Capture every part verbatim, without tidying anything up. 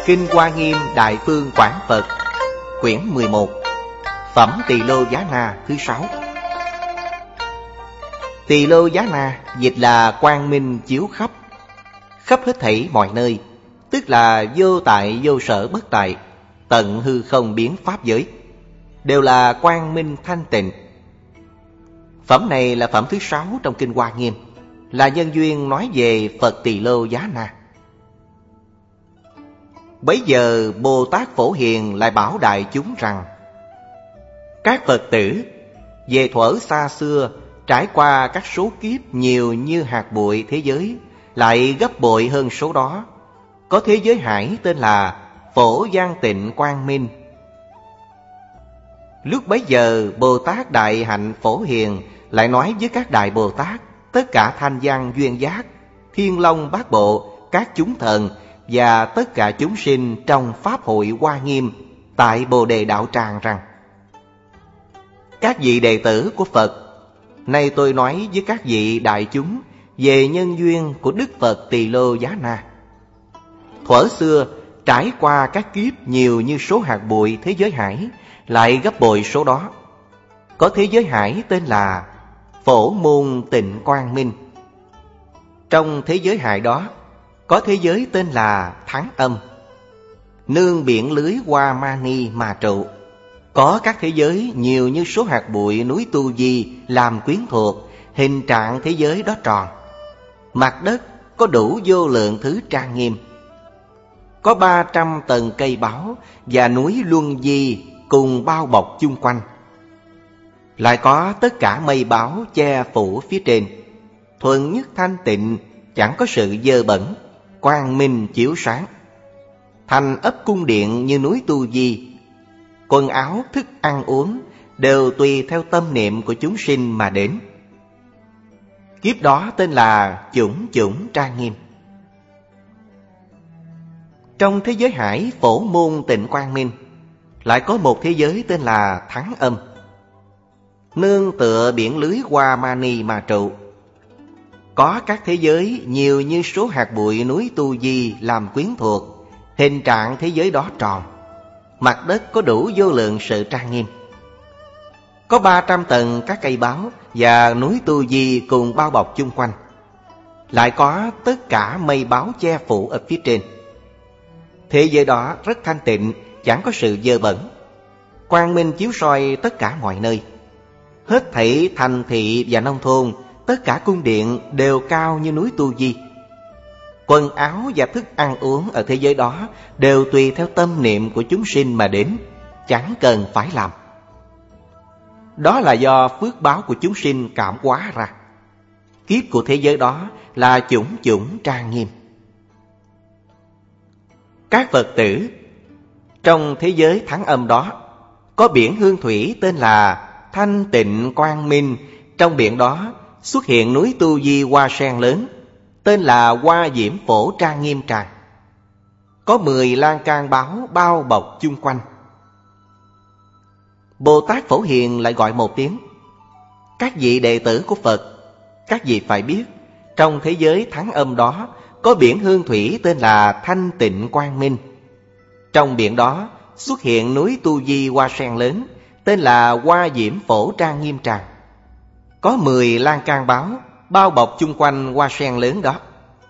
Kinh Hoa Nghiêm Đại Phương Quảng Phật, quyển mười một, Phẩm Tỳ Lô Giá Na thứ sáu. Tỳ Lô Giá Na dịch là quang minh chiếu khắp, khắp hết thảy mọi nơi, tức là vô tại vô sở bất tại, tận hư không biến pháp giới, đều là quang minh thanh tịnh. Phẩm này là phẩm thứ sáu trong Kinh Hoa Nghiêm, là nhân duyên nói về Phật Tỳ Lô Giá Na. Bấy giờ Bồ Tát Phổ Hiền lại bảo đại chúng rằng: các Phật tử, về thuở xa xưa, trải qua các số kiếp nhiều như hạt bụi thế giới, lại gấp bội hơn số đó, có thế giới hải tên là Phổ Giang Tịnh Quang Minh. Lúc bấy giờ Bồ Tát Đại Hạnh Phổ Hiền lại nói với các Đại Bồ Tát, tất cả thanh văn duyên giác, thiên long bát bộ, các chúng thần và tất cả chúng sinh trong Pháp hội Hoa Nghiêm tại Bồ Đề Đạo Tràng rằng: các vị đệ tử của Phật, nay tôi nói với các vị đại chúng về nhân duyên của Đức Phật Tỳ Lô Giá Na. Thuở xưa trải qua các kiếp nhiều như số hạt bụi thế giới hải, lại gấp bội số đó, có thế giới hải tên là Phổ Môn Tịnh Quang Minh. Trong thế giới hải đó có thế giới tên là Thắng Âm, nương biển lưới Hoa Mani mà trụ. Có các thế giới nhiều như số hạt bụi núi Tu Di làm quyến thuộc, hình trạng thế giới đó tròn. Mặt đất có đủ vô lượng thứ trang nghiêm. Có ba trăm tầng cây báu và núi Luân Di cùng bao bọc chung quanh. Lại có tất cả mây báu che phủ phía trên, thuần nhất thanh tịnh, chẳng có sự dơ bẩn, quang minh chiếu sáng. Thành ấp cung điện như núi Tu Di. Quần áo, thức ăn uống đều tùy theo tâm niệm của chúng sinh mà đến. Kiếp đó tên là chủng chủng trang nghiêm. Trong thế giới hải Phổ Môn Tịnh Quang Minh lại có một thế giới tên là Thắng Âm, nương tựa biển lưới Hoa Mani mà trụ. Có các thế giới nhiều như số hạt bụi núi Tu Di làm quyến thuộc, hình trạng thế giới đó tròn. Mặt đất có đủ vô lượng sự trang nghiêm. Có ba trăm tầng các cây báu và núi Tu Di cùng bao bọc chung quanh. Lại có tất cả mây báu che phủ ở phía trên. Thế giới đó rất thanh tịnh, chẳng có sự dơ bẩn, quang minh chiếu soi tất cả mọi nơi. Hết thảy thành thị và nông thôn, tất cả cung điện đều cao như núi Tu Di. Quần áo và thức ăn uống ở thế giới đó đều tùy theo tâm niệm của chúng sinh mà đến, chẳng cần phải làm. Đó là do phước báo của chúng sinh cảm hóa ra. Kiếp của thế giới đó là chủng chủng trang nghiêm. Các Phật tử, trong thế giới Thắng Âm đó có biển hương thủy tên là Thanh Tịnh Quang Minh. Trong biển đó xuất hiện núi Tu Di hoa sen lớn tên là Hoa Diễm Phổ Trang Nghiêm Tràng. Có mười lan can báo bao bọc chung quanh. Bồ Tát Phổ Hiền lại gọi một tiếng: các vị đệ tử của Phật, các vị phải biết, trong thế giới Thắng Âm đó có biển hương thủy tên là Thanh Tịnh Quang Minh. Trong biển đó xuất hiện núi Tu Di hoa sen lớn tên là Hoa Diễm Phổ Trang Nghiêm Tràng. Có mười lan can báo bao bọc chung quanh hoa sen lớn đó.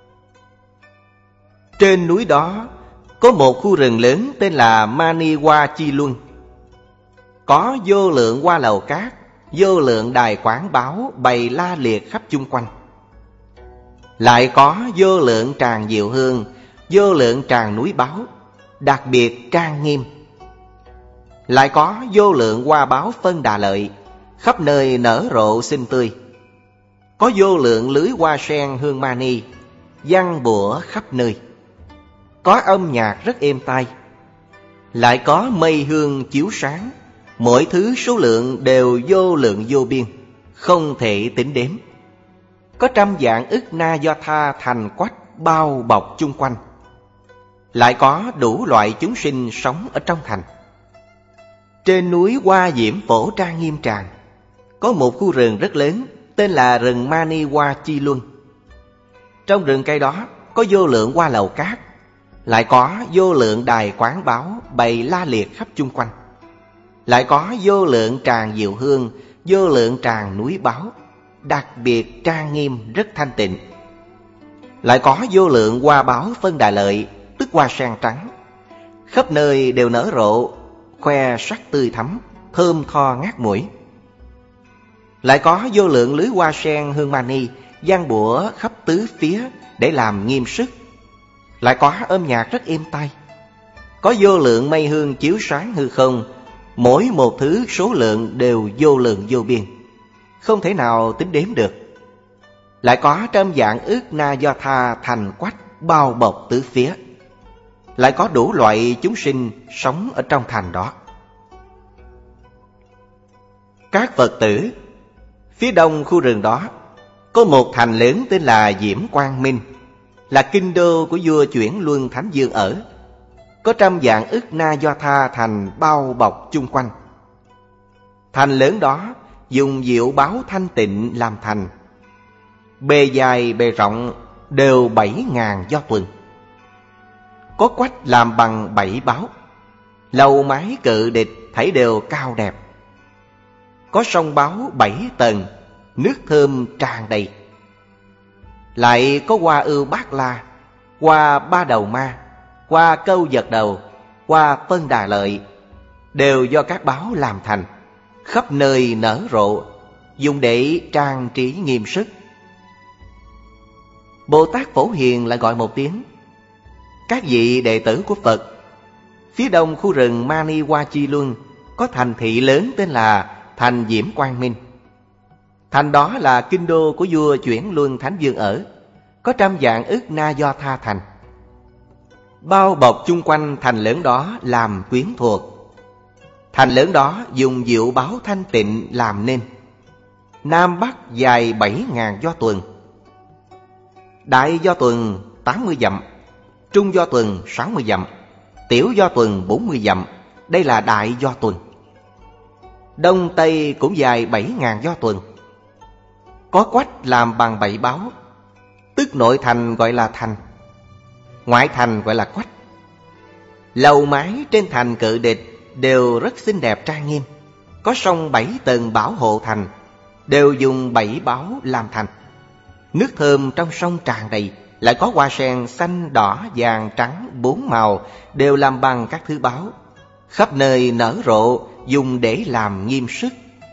Trên núi đó có một khu rừng lớn tên là Mani Hoa Chi Luân. Có vô lượng hoa lầu cát, vô lượng đài quán báo bày la liệt khắp chung quanh. Lại có vô lượng tràng diệu hương, vô lượng tràng núi báo, đặc biệt trang nghiêm. Lại có vô lượng hoa báo phân đà lợi, khắp nơi nở rộ xinh tươi. Có vô lượng lưới hoa sen hương mani, giăng bủa khắp nơi. Có âm nhạc rất êm tai. Lại có mây hương chiếu sáng, mỗi thứ số lượng đều vô lượng vô biên, không thể tính đếm. Có trăm vạn ức na do tha thành quách bao bọc chung quanh. Lại có đủ loại chúng sinh sống ở trong thành. Trên núi Hoa Diễm Phổ Trang Nghiêm Tràng có một khu rừng rất lớn tên là rừng Mani Hoa Chi Luân. Trong rừng cây đó có vô lượng hoa lầu cát, Lại có vô lượng đài quán báo bày la liệt khắp chung quanh. Lại có vô lượng tràng diệu hương, vô lượng tràng núi báo, đặc biệt trang nghiêm rất thanh tịnh. Lại có vô lượng hoa báo phân đà lợi, tức hoa sen trắng, khắp nơi đều nở rộ, khoe sắc tươi thắm, thơm tho ngát mũi. Lại có vô lượng lưới hoa sen hương mani giăng bủa khắp tứ phía để làm nghiêm sức. Lại có âm nhạc rất êm tai. Có vô lượng mây hương chiếu sáng hư không, mỗi một thứ số lượng đều vô lượng vô biên, không thể nào tính đếm được. Lại có trăm vạn ức na do tha thành quách bao bọc tứ phía. Lại có đủ loại chúng sinh sống ở trong thành đó. Các Phật tử, phía đông khu rừng đó có một thành lớn tên là Diễm Quang Minh, là kinh đô của vua Chuyển Luân Thánh Vương ở. Có trăm vạn ức na do tha thành bao bọc chung quanh. Thành lớn đó dùng diệu báo thanh tịnh làm thành. Bề dài bề rộng đều bảy ngàn do tuần. Có quách làm bằng bảy báo. Lầu mái cự địch thảy đều cao đẹp. Có sông báo bảy tầng, nước thơm tràn đầy. Lại có hoa ưu bát la, hoa ba đầu ma, hoa câu vật đầu, hoa phân đà lợi, đều do các báo làm thành, khắp nơi nở rộ, dùng để trang trí nghiêm sức. Bồ Tát Phổ Hiền lại gọi một tiếng: các vị đệ tử của Phật, phía đông khu rừng Mani Hoa Chi Luân có thành thị lớn tên là thành Diễm Quang Minh. Thành đó là kinh đô của vua Chuyển Luân Thánh Vương ở. Có trăm vạn ức na do tha thành. Bao bọc chung quanh thành lớn đó làm quyến thuộc. Thành lớn đó dùng diệu báo thanh tịnh làm nên. Nam Bắc dài bảy ngàn do tuần. Đại do tuần tám mươi dặm, trung do tuần sáu mươi dặm, tiểu do tuần bốn mươi dặm. Đây là đại do tuần. Đông Tây cũng dài bảy ngàn do tuần. Có quách làm bằng bảy báo, tức nội thành gọi là thành, ngoại thành gọi là quách. Lầu mái trên thành cự địch đều rất xinh đẹp trang nghiêm. Có sông bảy tầng bảo hộ thành, đều dùng bảy báo làm thành. Nước thơm trong sông tràn đầy. Lại có hoa sen xanh đỏ vàng trắng bốn màu, đều làm bằng các thứ báo, khắp nơi nở rộ, dùng để làm nghiêm sức.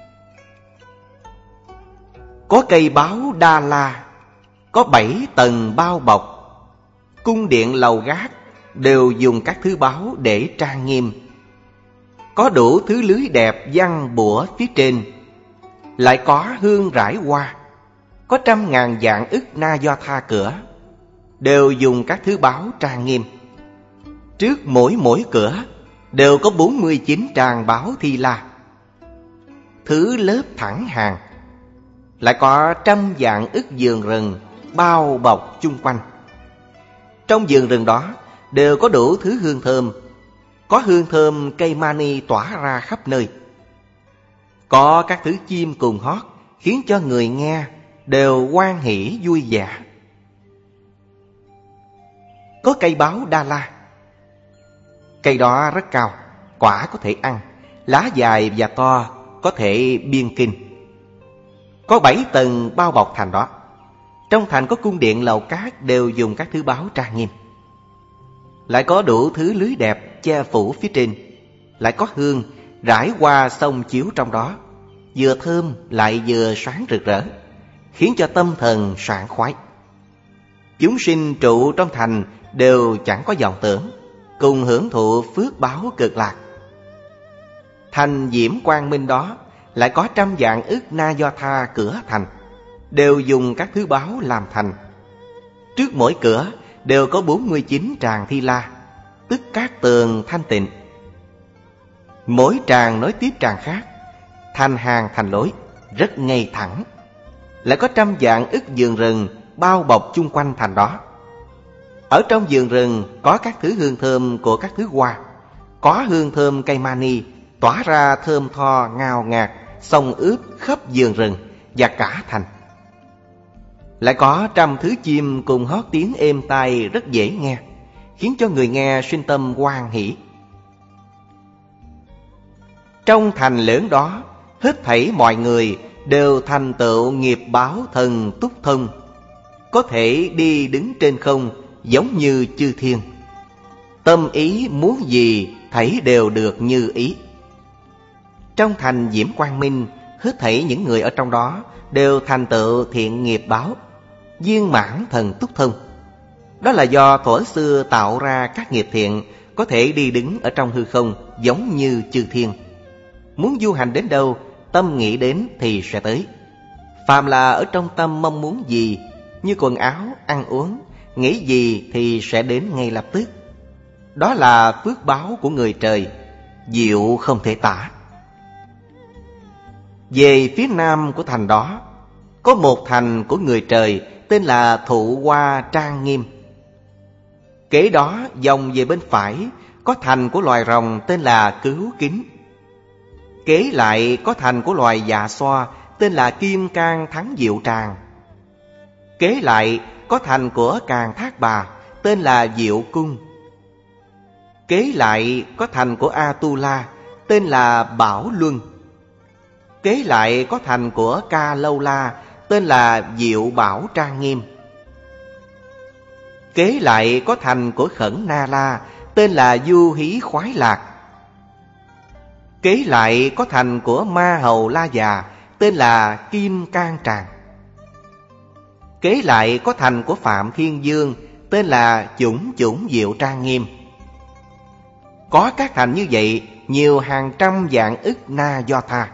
Có cây báo Đa La, có bảy tầng bao bọc. Cung điện lầu gác đều dùng các thứ báo để trang nghiêm. Có đủ thứ lưới đẹp giăng bủa phía trên. Lại có hương rải hoa. Có trăm ngàn vạn ức na do tha cửa, đều dùng các thứ báo trang nghiêm. Trước mỗi mỗi cửa đều có bốn mươi chín tràng báo thi la, thứ lớp thẳng hàng. Lại có trăm vạn ức vườn rừng bao bọc chung quanh. Trong vườn rừng đó đều có đủ thứ hương thơm. Có hương thơm cây mani tỏa ra khắp nơi. Có các thứ chim cùng hót, khiến cho người nghe đều hoan hỉ vui vẻ. Có cây báo Đa La. Cây đó rất cao, quả có thể ăn, lá dài và to, có thể biên kinh. Có bảy tầng bao bọc thành đó. Trong thành có cung điện lầu cát đều dùng các thứ báo trang nghiêm. Lại có đủ thứ lưới đẹp che phủ phía trên. Lại có hương rải hoa xông chiếu trong đó, vừa thơm lại vừa sáng rực rỡ, khiến cho tâm thần sảng khoái. Chúng sinh trụ trong thành đều chẳng có vọng tưởng, cùng hưởng thụ phước báo cực lạc. Thành Diễm Quang Minh đó lại có trăm vạn ức na do tha cửa thành, đều dùng các thứ báo làm thành. Trước mỗi cửa đều có bốn mươi chín tràng thi la, tức các tường thanh tịnh. Mỗi tràng nối tiếp tràng khác, thành hàng thành lối, rất ngay thẳng. Lại có trăm vạn ức vườn rừng bao bọc chung quanh thành đó. Ở trong vườn rừng có các thứ hương thơm của các thứ hoa. Có hương thơm cây mani tỏa ra thơm tho ngào ngạt, xông ướp khắp vườn rừng và cả thành. Lại có trăm thứ chim cùng hót tiếng êm tai rất dễ nghe, khiến cho người nghe sinh tâm hoan hỷ. Trong thành lớn đó, hết thảy mọi người đều thành tựu nghiệp báo thần túc thông, có thể đi đứng trên không giống như chư thiên. Tâm ý muốn gì thảy đều được như ý. Trong thành Diễm Quang Minh, hết thảy những người ở trong đó đều thành tựu thiện nghiệp báo, viên mãn thần túc thông. Đó là do thuở xưa tạo ra các nghiệp thiện, có thể đi đứng ở trong hư không giống như chư thiên. Muốn du hành đến đâu, tâm nghĩ đến thì sẽ tới. Phàm là ở trong tâm mong muốn gì, như quần áo, ăn uống, nghĩ gì thì sẽ đến ngay lập tức. Đó là phước báo của người trời, diệu không thể tả. Về phía nam của thành đó, có một thành của người trời tên là Thụ Hoa Trang Nghiêm. Kế đó vòng về bên phải, có thành của loài rồng tên là Cứu Kính. Kế lại có thành của loài dạ xoa tên là Kim Cang Thắng Diệu Tràng. Kế lại có thành của Càn Thác Bà tên là Diệu Cung. Kế lại có thành của Atula tên là Bảo Luân. Kế lại có thành của Ca Lâu La tên là Diệu Bảo Trang Nghiêm. Kế lại có thành của Khẩn Na La tên là Du Hí Khoái Lạc. Kế lại có thành của Ma Hầu La Già tên là Kim Cang Tràng. Kế lại có thành của Phạm Thiên Dương tên là Chủng Chủng Diệu Trang Nghiêm. Có các thành như vậy nhiều hàng trăm vạn ức na do tha.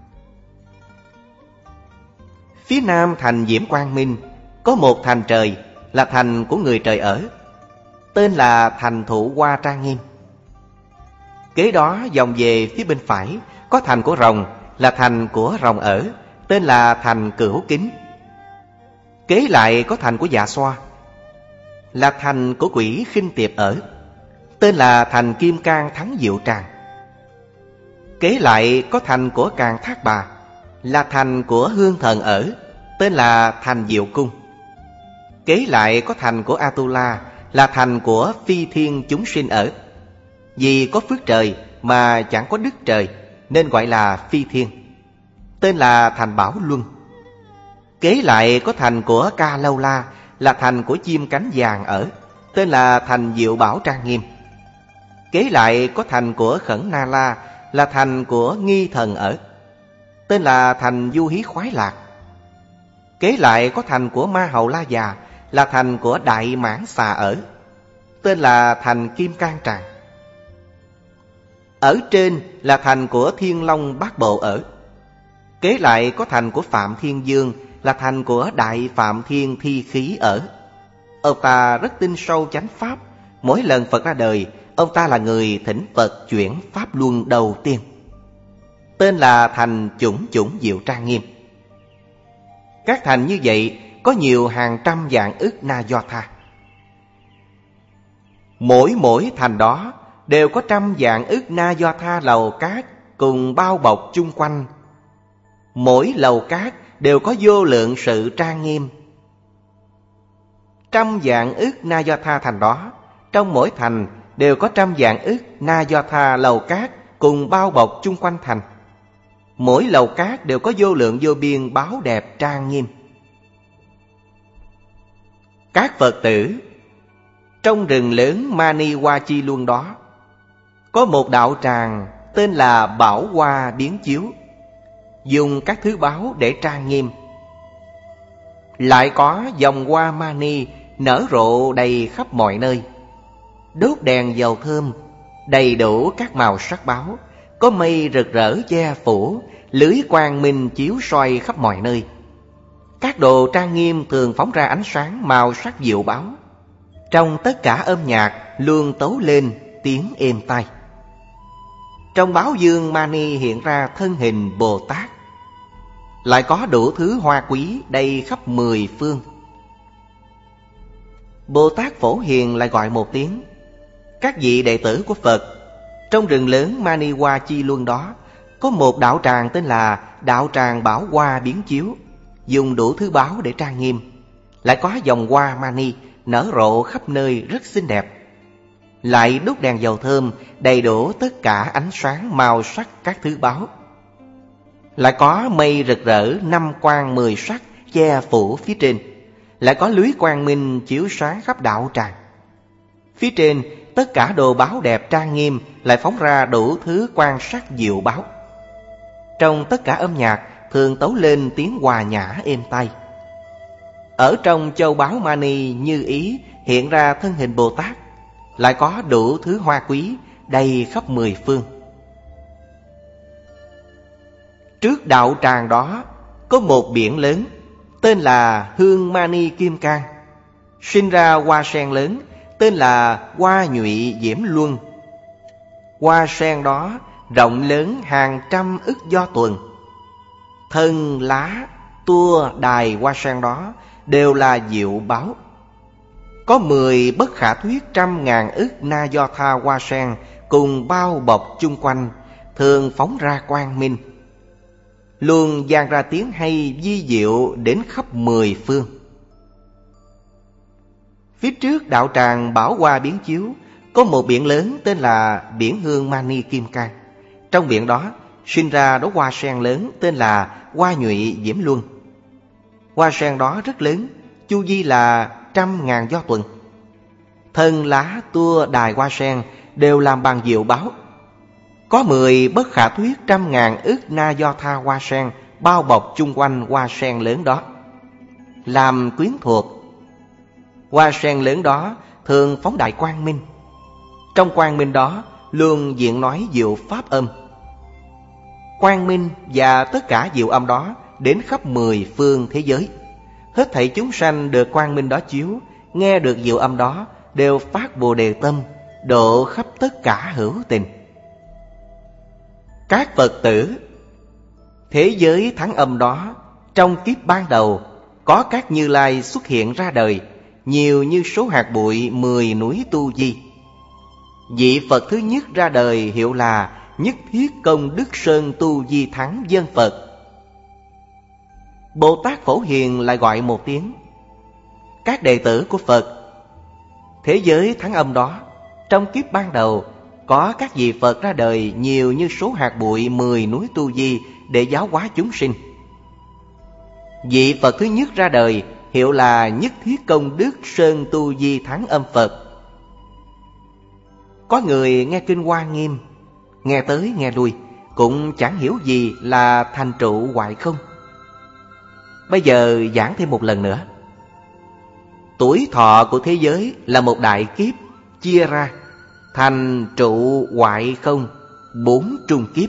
Phía nam thành Diễm Quang Minh có một thành trời là thành của người trời ở, tên là thành Thụ Hoa Trang Nghiêm. Kế đó vòng về phía bên phải có thành của rồng là thành của rồng ở, tên là thành Cửu Kính. Kế lại có thành của dạ xoa là thành của quỷ Khinh Tiệp ở, tên là thành Kim Cang Thắng Diệu Tràng. Kế lại có thành của Càn Thác Bà là thành của Hương Thần ở, tên là thành Diệu Cung. Kế lại có thành của Atula là thành của phi thiên chúng sinh ở. Vì có phước trời mà chẳng có đức trời nên gọi là phi thiên, tên là thành Bảo Luân. Kế lại có thành của Ca Lâu La là thành của chim cánh vàng ở, tên là thành Diệu Bảo Trang Nghiêm. Kế lại có thành của Khẩn Na La là thành của Nghi Thần ở, tên là thành Du Hí Khoái Lạc. Kế lại có thành của Ma Hầu La Già là thành của Đại Mãn Xà ở, tên là thành Kim Cang Tràng. Ở trên là thành của Thiên Long Bát Bộ ở. Kế lại có thành của Phạm Thiên Dương là thành của Đại Phạm Thiên Thi Khí ở. Ông ta rất tin sâu chánh pháp. Mỗi lần Phật ra đời, ông ta là người thỉnh Phật chuyển pháp luân đầu tiên, tên là thành Chủng Chủng Diệu Trang Nghiêm. Các thành như vậy có nhiều hàng trăm vạn ức na do tha. Mỗi mỗi thành đó đều có trăm vạn ức na do tha lầu cát cùng bao bọc chung quanh. Mỗi lầu cát đều có vô lượng sự trang nghiêm. Trăm vạn ức na do tha thành đó, trong mỗi thành đều có trăm vạn ức na do tha lầu cát cùng bao bọc chung quanh thành. Mỗi lầu cát đều có vô lượng vô biên báo đẹp trang nghiêm. Các Phật tử, trong rừng lớn Mani Hoa Chi Luân đó, có một đạo tràng tên là Bảo Hoa Biến Chiếu, dùng các thứ báo để trang nghiêm. Lại có dòng hoa mani nở rộ đầy khắp mọi nơi, đốt đèn dầu thơm, đầy đủ các màu sắc báo, có mây rực rỡ che phủ, lưới quang minh chiếu soi khắp mọi nơi. Các đồ trang nghiêm thường phóng ra ánh sáng màu sắc diệu báo. Trong tất cả âm nhạc luôn tấu lên tiếng êm tai. Trong báo dương mani hiện ra thân hình Bồ Tát. Lại có đủ thứ hoa quý đầy khắp mười phương. Bồ Tát Phổ Hiền lại gọi một tiếng. Các vị đệ tử của Phật, trong rừng lớn Mani Hoa Chi Luân đó, có một đạo tràng tên là đạo tràng Bảo Hoa Biến Chiếu, dùng đủ thứ báo để trang nghiêm. Lại có dòng hoa mani nở rộ khắp nơi rất xinh đẹp. lại đốt đèn dầu thơm đầy đủ tất cả ánh sáng màu sắc các thứ báu. Lại có mây rực rỡ năm quang mười sắc che phủ phía trên. Lại có lưới quang minh chiếu sáng khắp đạo tràng. Phía trên tất cả đồ báu đẹp trang nghiêm lại phóng ra đủ thứ quan sắc diệu báu. Trong tất cả âm nhạc thường tấu lên tiếng hòa nhã êm tai. Ở trong châu báu mani như ý hiện ra thân hình Bồ Tát, lại có đủ thứ hoa quý đầy khắp mười phương. Trước đạo tràng đó có một biển lớn tên là Hương Mani Kim Cang, sinh ra hoa sen lớn tên là Hoa Nhụy Diễm Luân. Hoa sen đó rộng lớn hàng trăm ức do tuần. Thân lá tua đài hoa sen đó đều là diệu báu. Có mười bất khả thuyết trăm ngàn ức na do tha hoa sen cùng bao bọc chung quanh, thường phóng ra quang minh, luôn vang ra tiếng hay vi diệu đến khắp mười phương. Phía trước đạo tràng bảo hoa biến chiếu có một biển lớn tên là biển Hương Mani Kim Cang. Trong biển đó sinh ra đóa hoa sen lớn tên là Hoa Nhụy Diễm Luân. Hoa sen đó rất lớn, chu vi là trăm ngàn do tuần. Thân lá tua đài hoa sen đều làm bằng diệu báu. Có mười bất khả thuyết trăm ngàn ức na do tha hoa sen bao bọc chung quanh hoa sen lớn đó, làm quyến thuộc. Hoa sen lớn đó thường phóng đại quang minh. Trong quang minh đó luôn diện nói diệu pháp âm. Quang minh và tất cả diệu âm đó đến khắp mười phương thế giới. Hết thảy chúng sanh được quang minh đó chiếu, nghe được diệu âm đó, đều phát Bồ Đề tâm, độ khắp tất cả hữu tình. Các Phật tử, thế giới thắng âm đó, trong kiếp ban đầu, có các Như Lai xuất hiện ra đời, nhiều như số hạt bụi mười núi Tu Di. Vị Phật thứ nhất ra đời hiệu là Nhất Thiết Công Đức Sơn Tu Di Thắng Dân Phật. Bồ Tát Phổ Hiền lại gọi một tiếng. Các đệ tử của Phật, thế giới thắng âm đó, trong kiếp ban đầu, có các vị Phật ra đời nhiều như số hạt bụi mười núi Tu Di để giáo hóa chúng sinh. Vị Phật thứ nhất ra đời hiệu là Nhất Thiết Công Đức Sơn Tu Di Thắng Âm Phật. Có người nghe kinh Hoa Nghiêm, nghe tới nghe lui, cũng chẳng hiểu gì là thành trụ hoại không. Bây giờ giảng thêm một lần nữa. Tuổi thọ của thế giới là một đại kiếp, chia ra thành trụ hoại không bốn trung kiếp.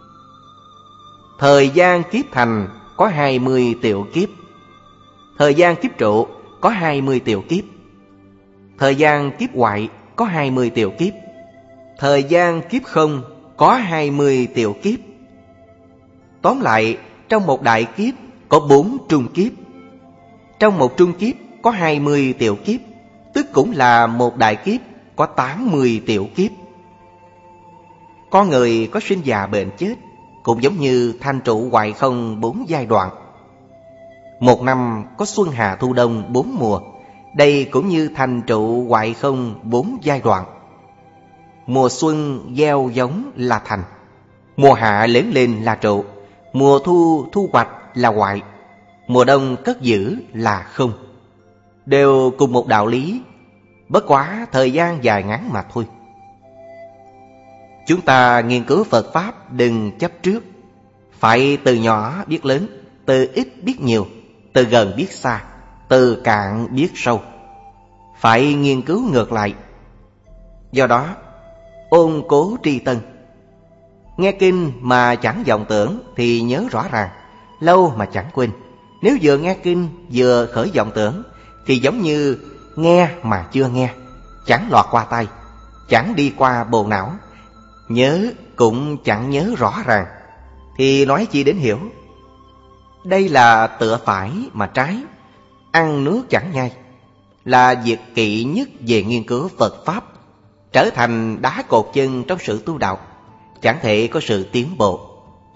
Thời gian kiếp thành có hai mươi tiểu kiếp. Thời gian kiếp trụ có hai mươi tiểu kiếp. Thời gian kiếp hoại có hai mươi tiểu kiếp. Thời gian kiếp không có hai mươi tiểu kiếp. Tóm lại, trong một đại kiếp có bốn trung kiếp. Trong một trung kiếp có hai mươi tiểu kiếp, tức cũng là một đại kiếp có tám mươi tiểu kiếp. Con người có sinh già bệnh chết, cũng giống như thanh trụ hoại không bốn giai đoạn. Một năm có xuân hạ thu đông bốn mùa, đây cũng như thành trụ hoại không bốn giai đoạn. Mùa xuân gieo giống là thành, mùa hạ lớn lên là trụ, mùa thu thu hoạch là hoại, mùa đông cất giữ là không. Đều cùng một đạo lý, bất quá thời gian dài ngắn mà thôi. Chúng ta nghiên cứu Phật Pháp đừng chấp trước. Phải từ nhỏ biết lớn, từ ít biết nhiều, từ gần biết xa, từ cạn biết sâu. Phải nghiên cứu ngược lại. Do đó, ôn cố tri tân. Nghe kinh mà chẳng vọng tưởng thì nhớ rõ ràng, lâu mà chẳng quên. Nếu vừa nghe kinh vừa khởi vọng tưởng thì giống như nghe mà chưa nghe, chẳng lọt qua tai, chẳng đi qua bồ não, nhớ cũng chẳng nhớ rõ ràng, thì nói chi đến hiểu. Đây là tựa phải mà trái, ăn nước chẳng nhai, là việc kỵ nhất về nghiên cứu Phật Pháp, trở thành đá cột chân trong sự tu đạo, chẳng thể có sự tiến bộ.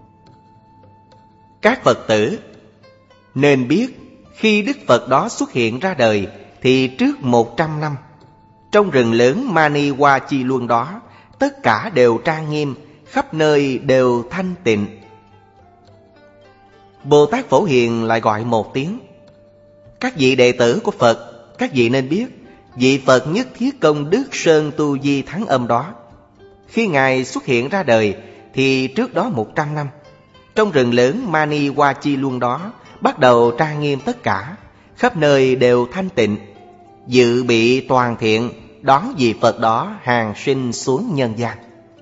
Các Phật tử nên biết, khi Đức Phật đó xuất hiện ra đời thì trước một trăm năm, Trong rừng lớn Mani Hoa Chi Luân đó, tất cả đều trang nghiêm, khắp nơi đều thanh tịnh. Bồ Tát Phổ Hiền lại gọi một tiếng: các vị đệ tử của Phật, các vị nên biết, vị Phật Nhất Thiết Công Đức Sơn Tu Di Thắng Âm đó, khi Ngài xuất hiện ra đời thì trước đó một trăm năm, trong rừng lớn Mani Hoa Chi Luân đó bắt đầu trang nghiêm tất cả, khắp nơi đều thanh tịnh, dự bị toàn thiện đón vị Phật đó hàng sinh xuống nhân gian.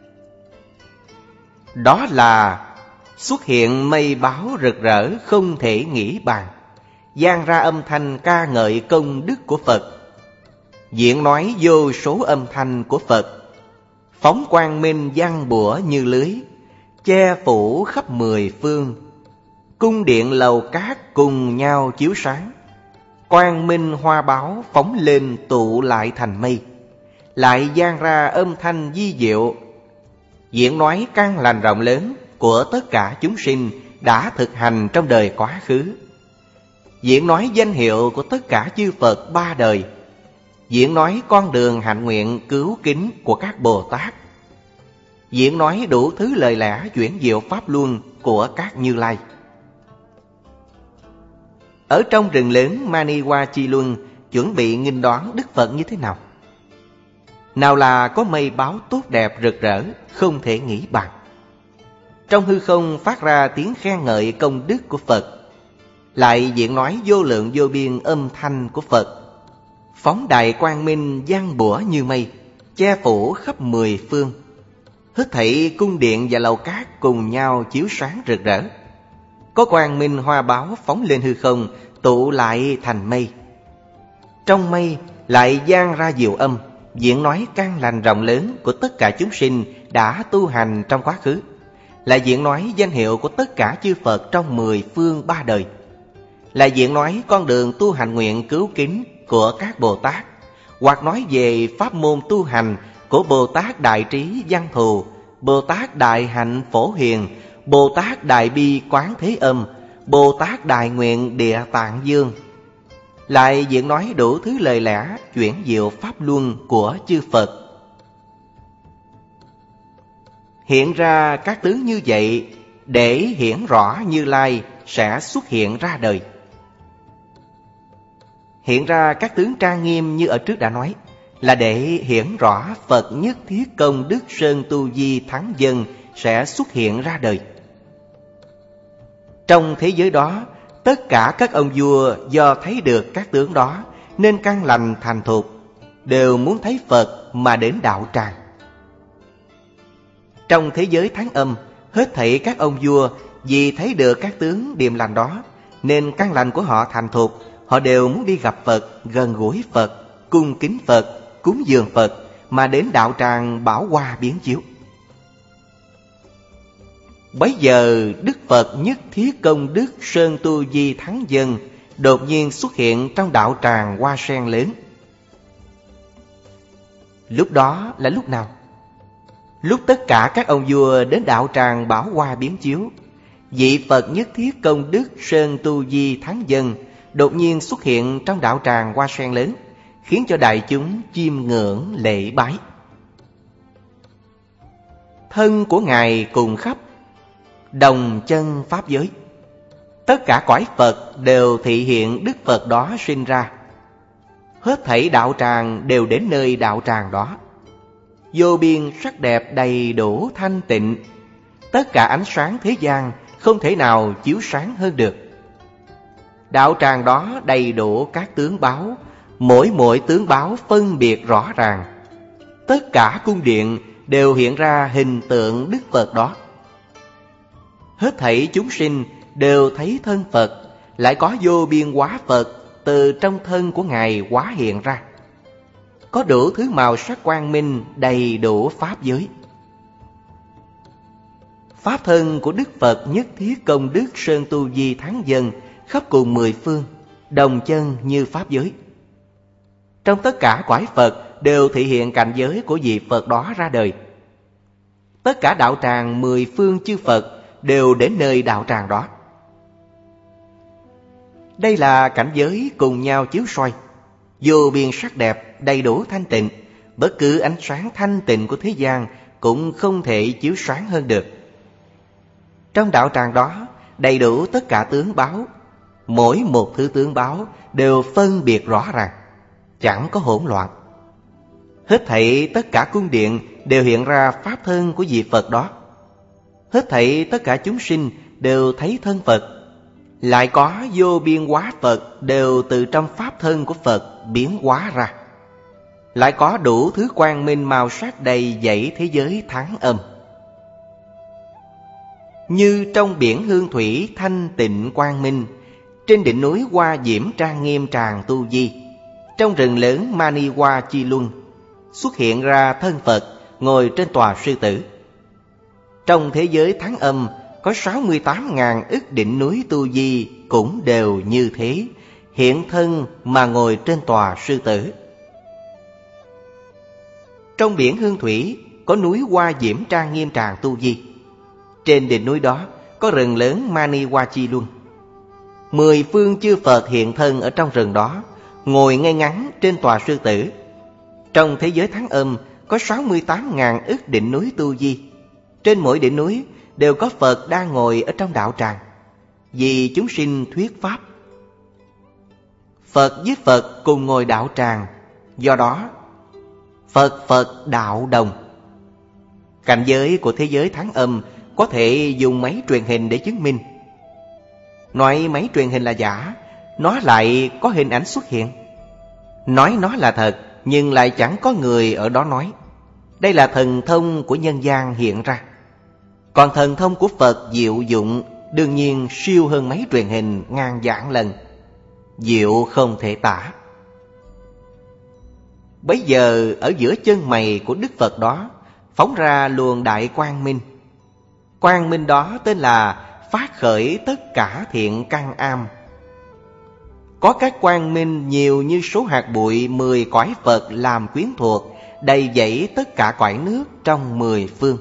Đó là xuất hiện mây báo rực rỡ không thể nghĩ bàn, vang ra âm thanh ca ngợi công đức của Phật, diễn nói vô số âm thanh của Phật, phóng quang minh giăng bủa như lưới, che phủ khắp mười phương. Cung điện lầu cát cùng nhau chiếu sáng, quang minh hoa báo phóng lên tụ lại thành mây, lại vang ra âm thanh vi diệu, diễn nói căn lành rộng lớn của tất cả chúng sinh đã thực hành trong đời quá khứ, diễn nói danh hiệu của tất cả chư Phật ba đời, diễn nói con đường hạnh nguyện cứu kính của các Bồ Tát, diễn nói đủ thứ lời lẽ chuyển diệu pháp luân của các Như Lai. Ở trong rừng lớn Mani Hoa Chi Luân chuẩn bị nghênh đón Đức Phật như thế nào? Nào là có mây báo tốt đẹp rực rỡ không thể nghĩ bàn. Trong hư không phát ra tiếng khen ngợi công đức của Phật, lại diễn nói vô lượng vô biên âm thanh của Phật, phóng đại quang minh giăng bủa như mây, che phủ khắp mười phương. Hết thảy cung điện và lầu cát cùng nhau chiếu sáng rực rỡ, có quang minh hoa báo phóng lên hư không, tụ lại thành mây. Trong mây lại vang ra diệu âm, diễn nói căn lành rộng lớn của tất cả chúng sinh đã tu hành trong quá khứ, lại diễn nói danh hiệu của tất cả chư Phật trong mười phương ba đời, lại diễn nói con đường tu hành nguyện cứu kính của các Bồ Tát, hoặc nói về pháp môn tu hành của Bồ Tát Đại Trí Văn Thù, Bồ Tát Đại Hạnh Phổ Hiền, Bồ Tát Đại Bi Quán Thế Âm, Bồ Tát Đại Nguyện Địa Tạng Dương, lại diễn nói đủ thứ lời lẽ chuyển diệu pháp luân của chư Phật. Hiện ra các tướng như vậy để hiển rõ Như Lai sẽ xuất hiện ra đời. Hiện ra các tướng trang nghiêm như ở trước đã nói, là để hiển rõ Phật Nhất Thiết Công Đức Sơn Tu Di Thắng Dân sẽ xuất hiện ra đời. Trong thế giới đó, tất cả các ông vua do thấy được các tướng đó nên căn lành thành thục, đều muốn thấy Phật mà đến đạo tràng. Trong thế giới Thắng Âm, hết thảy các ông vua vì thấy được các tướng điềm lành đó nên căn lành của họ thành thục, họ đều muốn đi gặp Phật, gần gũi Phật, cung kính Phật, cúng dường Phật mà đến đạo tràng Bảo Hoa biến chiếu. Bấy giờ Đức Phật Nhất Thiết Công Đức Sơn Tu Di Thắng Dân đột nhiên xuất hiện trong đạo tràng Hoa Sen lớn. Lúc đó là lúc nào? Lúc tất cả các ông vua đến đạo tràng Bảo Hoa biến chiếu, vị Phật Nhất Thiết Công Đức Sơn Tu Di Thắng Dân đột nhiên xuất hiện trong đạo tràng Hoa Sen lớn, khiến cho đại chúng chiêm ngưỡng lễ bái. Thân của Ngài cùng khắp đồng chân pháp giới, tất cả cõi Phật đều thị hiện Đức Phật đó sinh ra. Hết thảy đạo tràng đều đến nơi đạo tràng đó, vô biên sắc đẹp đầy đủ thanh tịnh, tất cả ánh sáng thế gian không thể nào chiếu sáng hơn được. Đạo tràng đó đầy đủ các tướng báo, mỗi mỗi tướng báo phân biệt rõ ràng. Tất cả cung điện đều hiện ra hình tượng Đức Phật đó. Hết thảy chúng sinh đều thấy thân Phật, lại có vô biên hóa Phật từ trong thân của Ngài hóa hiện ra. Có đủ thứ màu sắc quang minh đầy đủ pháp giới. Pháp thân của Đức Phật Nhất Thiết Công Đức Sơn Tu Di Thắng Dân khắp cùng mười phương, đồng chân như pháp giới. Trong tất cả cõi Phật đều thị hiện cảnh giới của vị Phật đó ra đời. Tất cả đạo tràng mười phương chư Phật đều đến nơi đạo tràng đó. Đây là cảnh giới cùng nhau chiếu soi. vô biên sắc đẹp, đầy đủ thanh tịnh. Bất cứ ánh sáng thanh tịnh của thế gian cũng không thể chiếu sáng hơn được. Trong đạo tràng đó đầy đủ tất cả tướng báo. Mỗi một thứ tướng báo đều phân biệt rõ ràng, chẳng có hỗn loạn. Hết thảy tất cả cung điện đều hiện ra pháp thân của vị Phật đó. Hết thảy tất cả chúng sinh đều thấy thân Phật. Lại có vô biên hóa Phật đều từ trong pháp thân của Phật biến hóa ra. Lại có đủ thứ quang minh màu sắc đầy dẫy thế giới thắng âm. Như trong biển hương thủy thanh tịnh quang minh, trên đỉnh núi Hoa Diễm trang nghiêm tràng tu di, trong rừng lớn Mani Hoa Chi Luân xuất hiện ra thân Phật ngồi trên tòa sư tử. Trong thế giới thắng âm có sáu mươi tám ngàn ức đỉnh núi tu di cũng đều như thế, hiện thân mà ngồi trên tòa sư tử. Trong biển hương thủy có núi Hoa Diễm trang nghiêm tràng tu di, trên đỉnh núi đó có rừng lớn Mani Hoa Chi Luân. Mười phương chư Phật hiện thân ở trong rừng đó, ngồi ngay ngắn trên tòa sư tử. Trong thế giới thắng âm có sáu mươi tám ngàn ức đỉnh núi tu di. Trên mỗi đỉnh núi đều có Phật đang ngồi ở trong đạo tràng, vì chúng sinh thuyết pháp. Phật với Phật cùng ngồi đạo tràng, do đó Phật Phật đạo đồng. Cảnh giới của thế giới thắng âm có thể dùng máy truyền hình để chứng minh. Nói máy truyền hình là giả, nó lại có hình ảnh xuất hiện. Nói nó là thật, nhưng lại chẳng có người ở đó nói. Đây là thần thông của nhân gian hiện ra. Còn thần thông của Phật diệu dụng đương nhiên siêu hơn máy truyền hình ngàn vạn lần, diệu không thể tả. Bấy giờ ở giữa chân mày của Đức Phật đó phóng ra luồng đại quang minh. Quang minh đó tên là phát khởi tất cả thiện căn am. Có các quang minh nhiều như số hạt bụi mười cõi Phật làm quyến thuộc, đầy dẫy tất cả cõi nước trong mười phương.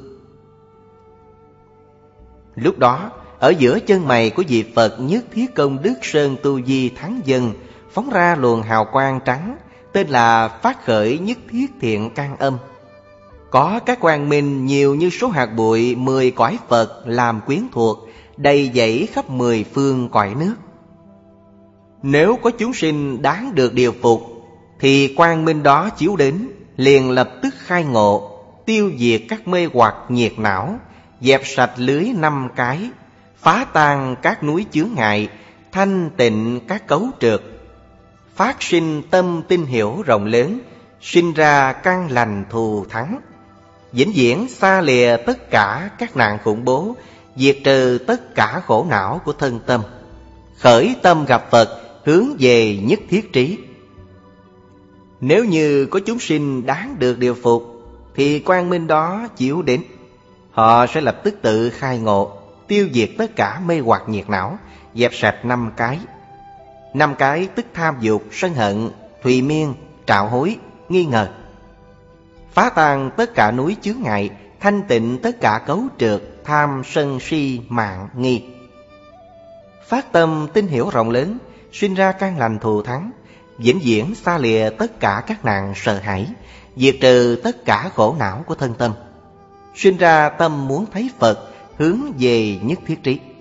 Lúc đó ở giữa chân mày của vị Phật Nhất Thiết Công Đức Sơn Tu Di Thắng Dân phóng ra luồng hào quang trắng, tên là phát khởi nhất thiết thiện căn âm. Có các quang minh nhiều như số hạt bụi mười cõi Phật làm quyến thuộc, đầy dẫy khắp mười phương cõi nước. Nếu có chúng sinh đáng được điều phục, thì quang minh đó chiếu đến, liền lập tức khai ngộ, tiêu diệt các mê hoặc nhiệt não, dẹp sạch lưới năm cái, phá tan các núi chướng ngại, thanh tịnh các cấu trượt, phát sinh tâm tinh hiểu rộng lớn, sinh ra căn lành thù thắng, vĩnh viễn xa lìa tất cả các nạn khủng bố, diệt trừ tất cả khổ não của thân tâm, khởi tâm gặp Phật, hướng về nhất thiết trí. Nếu như có chúng sinh đáng được điều phục, thì quang minh đó chiếu đến, họ sẽ lập tức tự khai ngộ, tiêu diệt tất cả mê hoặc nhiệt não, dẹp sạch năm cái. Năm cái tức tham dục, sân hận, thùy miên, trạo hối, nghi ngờ. Phá tan tất cả núi chướng ngại, thanh tịnh tất cả cấu trượt, tham sân si mạng nghi. Phát tâm tin hiểu rộng lớn, sinh ra căn lành thù thắng, vĩnh viễn xa lìa tất cả các nạn sợ hãi, diệt trừ tất cả khổ não của thân tâm, sinh ra tâm muốn thấy Phật, hướng về nhất thiết trí.